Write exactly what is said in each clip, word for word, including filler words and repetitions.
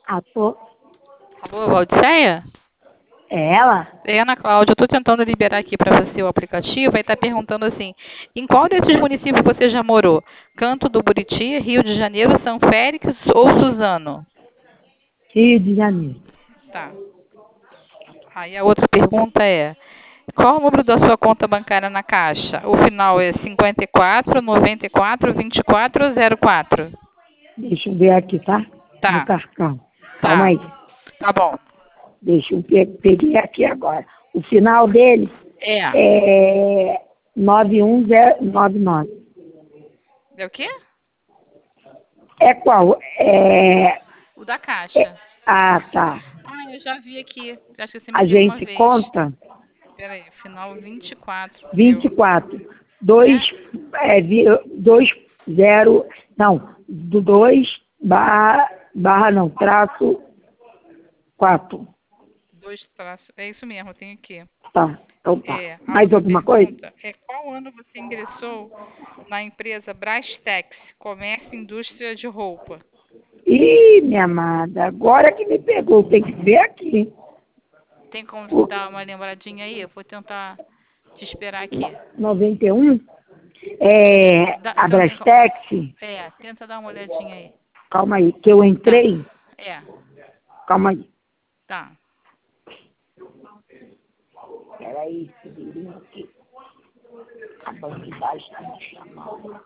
Alô? Alô, Valdiceia? É ela? É, Ana Cláudia, eu estou tentando liberar aqui para você o aplicativo e está perguntando assim, em qual desses municípios você já morou? Canto do Buriti, Rio de Janeiro, São Félix ou Suzano? Rio de Janeiro. Tá. Aí a outra pergunta é, qual o número da sua conta bancária na Caixa? O final é cinquenta e quatro, noventa e quatro, vinte e quatro ou zero quatro? Deixa eu ver aqui, tá? No Tá, cartão. Calma tá. aí. Tá bom. Deixa eu pe peguei aqui agora. O final dele É. é nove um zero nove nove. É o quê? É qual? É, O da é... Caixa. Ah, tá. Ah, eu já vi aqui. Acho que você me A deu uma gente vez. conta Peraí, final vinte e quatro, vinte meu. e quatro. dois, É? é, vi- dois, zero, não, do dois barra, barra não, traço quatro. Dois traços. É isso mesmo, tem aqui. Tá, então tá. É, a Mais outra alguma coisa? pergunta é qual ano você ingressou na empresa Brastex, Comércio e Indústria de Roupa? Ih, minha amada, agora que me pegou, tem que ver aqui. Tem como O dar uma lembradinha aí? Eu vou tentar te esperar aqui. noventa e um, é, Dá, a você não tem como... Brastex, É, tenta dar uma olhadinha aí. calma aí, que eu Tá. entrei, É, calma aí. tá. Peraí, Severino, aqui. A banquidade está me chamando.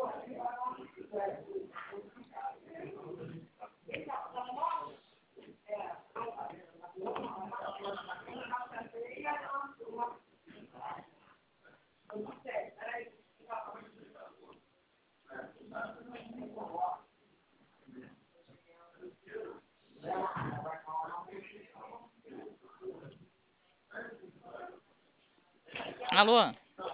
Alô?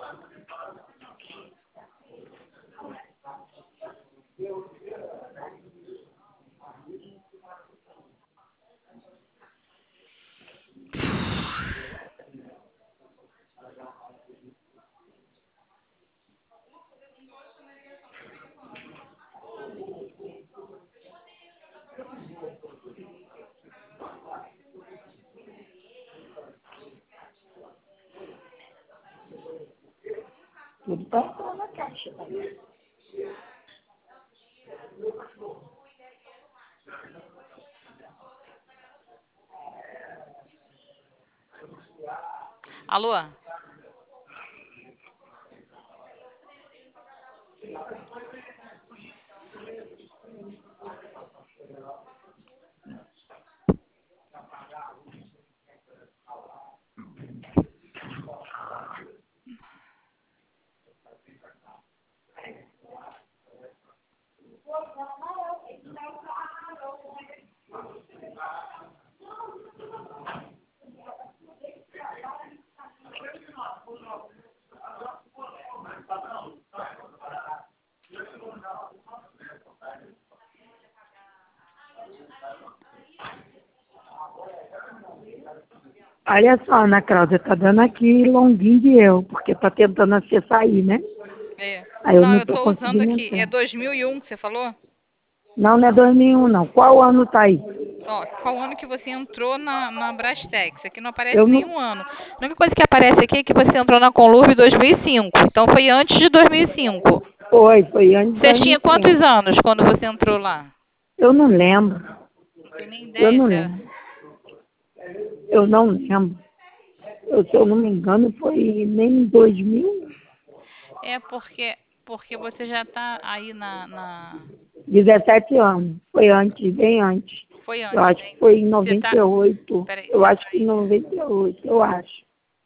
Tudo tá na caixa, tá? Alô? Olha só, Ana Cláudia, tá dando aqui longuinho de eu, porque tá tentando acessar aí, né? É. Aí eu Não, não eu tô tô usando conseguindo aqui. É entrar. dois mil e um que você falou? Não, não é dois mil e um, não. Qual ano tá aí? Ó, qual ano que você entrou na, na Brastex? Aqui não aparece Eu não... nenhum ano. A única coisa que aparece aqui é que você entrou na Conlurb em dois mil e cinco. Então foi antes de dois mil e cinco. Foi, foi antes de Você tinha quantos dois mil e cinco. anos quando você entrou lá? Eu não lembro. Não tem nem Eu ideia não se era... lembro. Eu não lembro. Eu, se eu não me engano, foi nem em dois mil, É porque, porque você já está aí na, na... dezessete anos. Foi antes, bem antes. Foi Eu antes, acho né? que foi em Você noventa tá... e oito. Peraí, Eu você acho tá que em aí. noventa e oito, eu acho.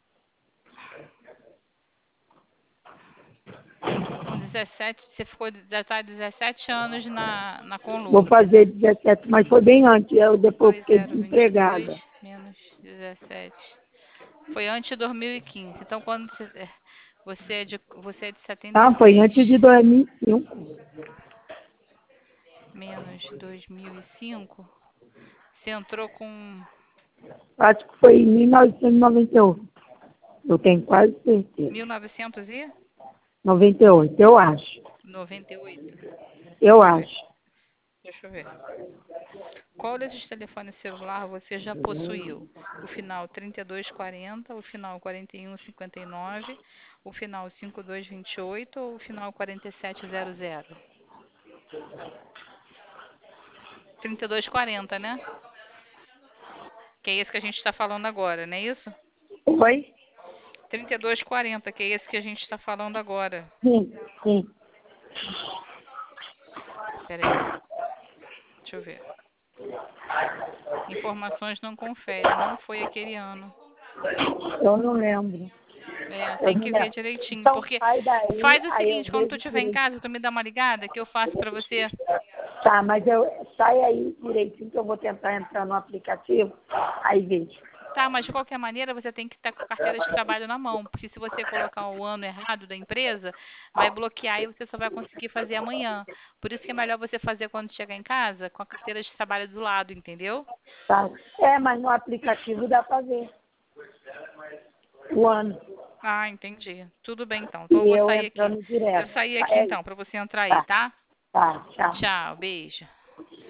Com dezessete, você ficou, já está dezessete anos na, na Vou Conlurb, né? fazer dezessete, mas foi bem antes. Eu depois dois fiquei zero vinte e dois desempregada. menos dezessete. Foi antes de dois mil e quinze. Então, quando você, é, você é de, você é de setenta e Ah, foi seis antes de dois mil e cinco. menos dois mil e cinco, você entrou com Acho que foi em mil novecentos e noventa e oito. Eu tenho quase certeza. mil novecentos e noventa e oito, eu acho. noventa e oito. Eu Deixa eu ver. acho. Deixa eu ver. qual desses telefones celular você já possuiu? O final trinta e dois quarenta, o final quarenta e um cinquenta e nove, o final cinquenta e dois vinte e oito ou o final quarenta e sete zero zero? trinta e dois quarenta, né? Que é esse que a gente está falando agora, não é isso? Oi? trinta e dois quarenta, que é esse que a gente está falando agora. Sim, sim. Espera aí. Deixa eu ver. Informações não confere, não foi aquele ano. Eu não lembro. É, Eu tem não que ver lembro. direitinho, Então porque sai daí, faz o aí eu seguinte, quando tu vejo estiver em direitinho. casa, tu me dá uma ligada que eu faço pra você. Tá, mas eu sai aí direitinho que eu vou tentar entrar no aplicativo, aí vejo. Tá, mas de qualquer maneira você tem que estar com a carteira de trabalho na mão, porque se você colocar o ano errado da empresa, vai bloquear e você só vai conseguir fazer amanhã. Por isso que é melhor você fazer quando chegar em casa com a carteira de trabalho do lado, entendeu? Tá? É, mas no aplicativo dá pra ver o ano. Ah, entendi. Tudo bem então. E Então eu vou eu sair aqui. entrando Eu direto. saí Tá, aqui é, então, pra você entrar aí, tá, tá? tá, tchau. Tchau, beijo.